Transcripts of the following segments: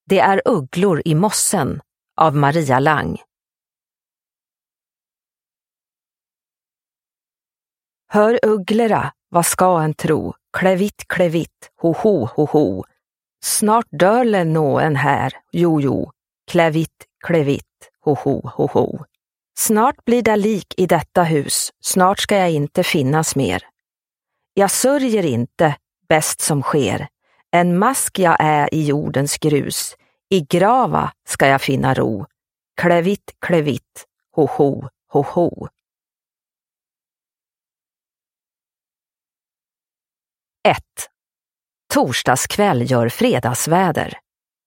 Det är ugglor i mossen av Maria Lang. Hör ugglera, vad ska en tro? Klevitt, ho ho. Snart dörle nå en här, jo. Klevitt, ho ho. Snart blir det lik i detta hus, snart ska jag inte finnas mer. Jag sörjer inte, bäst som sker. En mask jag är i jordens grus, i grava ska jag finna ro. Klevitt, ho ho. 1. Torsdagskväll gör fredagsväder.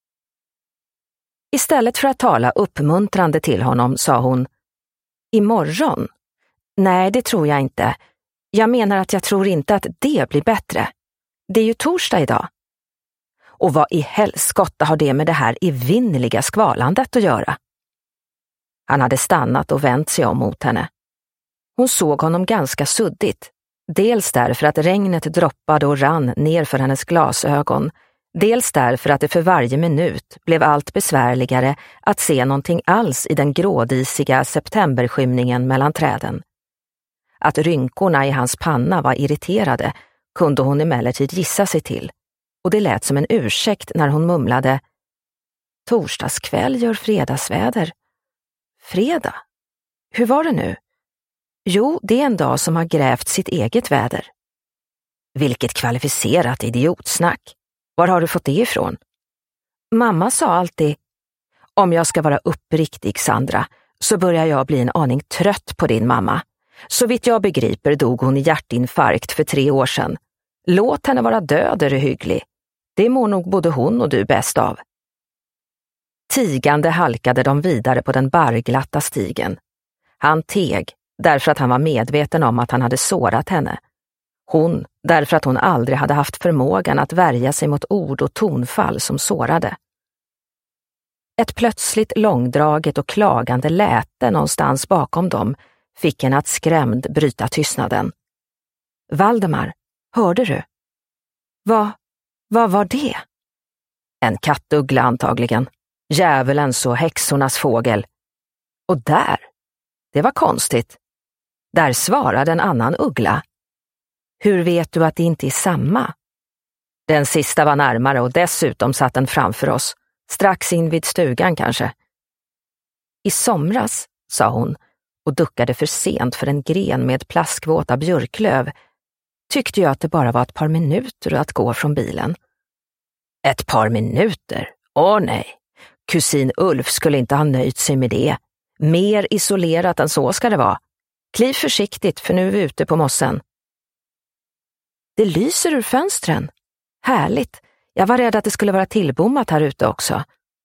Istället för att tala uppmuntrande till honom sa hon: imorgon? Nej, det tror jag inte. Jag menar att jag tror inte att det blir bättre. Det är ju torsdag idag. Och vad i helskotta har det med det här evinnerliga skvalandet att göra? Han hade stannat och vänt sig om mot henne. Hon såg honom ganska suddigt. Dels därför att regnet droppade och rann ner för hennes glasögon. Dels därför att det för varje minut blev allt besvärligare att se någonting alls i den grådisiga septemberskymningen mellan träden. Att rynkorna i hans panna var irriterade kunde hon emellertid gissa sig till, och det lät som en ursäkt när hon mumlade: torsdagskväll gör fredagsväder. Fredag? Hur var det nu? Jo, det är en dag som har grävt sitt eget väder. Vilket kvalificerat idiotsnack. Var har du fått det ifrån? Mamma sa alltid: om jag ska vara uppriktig, Sandra, så börjar jag bli en aning trött på din mamma. Så vitt jag begriper dog hon i hjärtinfarkt för 3 år sedan. Låt henne vara död, är det hygglig. Det mår nog både hon och du bäst av. Tigande halkade de vidare på den barrglatta stigen. Han teg därför att han var medveten om att han hade sårat henne. Hon därför att hon aldrig hade haft förmågan att värja sig mot ord och tonfall som sårade. Ett plötsligt långdraget och klagande läte någonstans bakom dem fick henne att skrämd bryta tystnaden. Valdemar, hörde du? Vad var det? En kattuggla antagligen. Djävulens och häxornas fågel. Och där, det var konstigt. Där svarade en annan uggla. Hur vet du att det inte är samma? Den sista var närmare och dessutom satt den framför oss. Strax in vid stugan kanske. I somras, sa hon och duckade för sent för en gren med plaskvåta björklöv, tyckte jag att det bara var ett par minuter att gå från bilen. Ett par minuter? Åh nej. Kusin Ulf skulle inte ha nöjt sig med det. Mer isolerat än så ska det vara. Kliv försiktigt, för nu är vi ute på mossen. Det lyser ur fönstren. Härligt. Jag var rädd att det skulle vara tillbommat här ute också.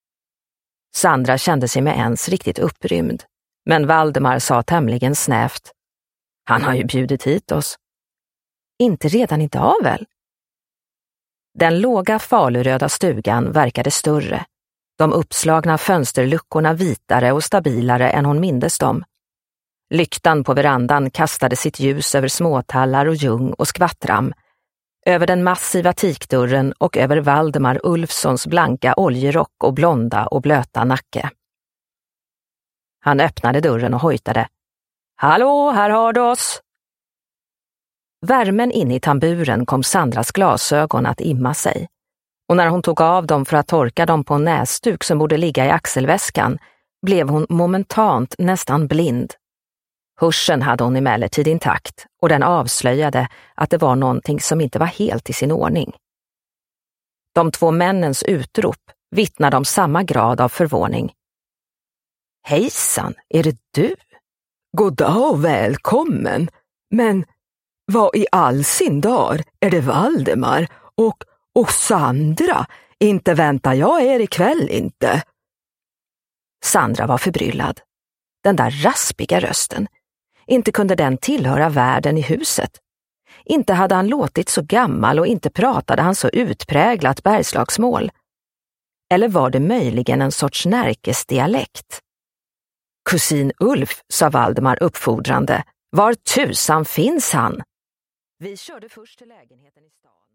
Sandra kände sig med ens riktigt upprymd. Men Valdemar sa tämligen snävt: han har ju bjudit hit oss. Inte redan idag väl? Den låga faluröda stugan verkade större. De uppslagna fönsterluckorna vitare och stabilare än hon mindes dem. Lyktan på verandan kastade sitt ljus över småtallar och ljung och skvattram, över den massiva tikdörren och över Valdemar Ulfssons blanka oljerock och blonda och blöta nacke. Han öppnade dörren och hojtade: hallå, här har du oss! Värmen inne i tamburen kom Sandras glasögon att imma sig, och när hon tog av dem för att torka dem på en näsduk som borde ligga i axelväskan blev hon momentant nästan blind. Hörseln hade hon emellertid intakt, och den avslöjade att det var någonting som inte var helt i sin ordning. De 2 männens utrop vittnade om samma grad av förvåning. Hejsan, är det du? Goddag och välkommen. Men vad i all sin dar är det Valdemar och Sandra? Inte väntar jag er ikväll inte. Sandra var förbryllad. Den där raspiga rösten. Inte kunde den tillhöra värden i huset. Inte hade han låtit så gammal och inte pratade han så utpräglat bergslagsmål. Eller var det möjligen en sorts närkesdialekt? Kusin Ulf, sa Valdemar uppfordrande. Var tusan finns han? Vi körde först till lägenheten i stan.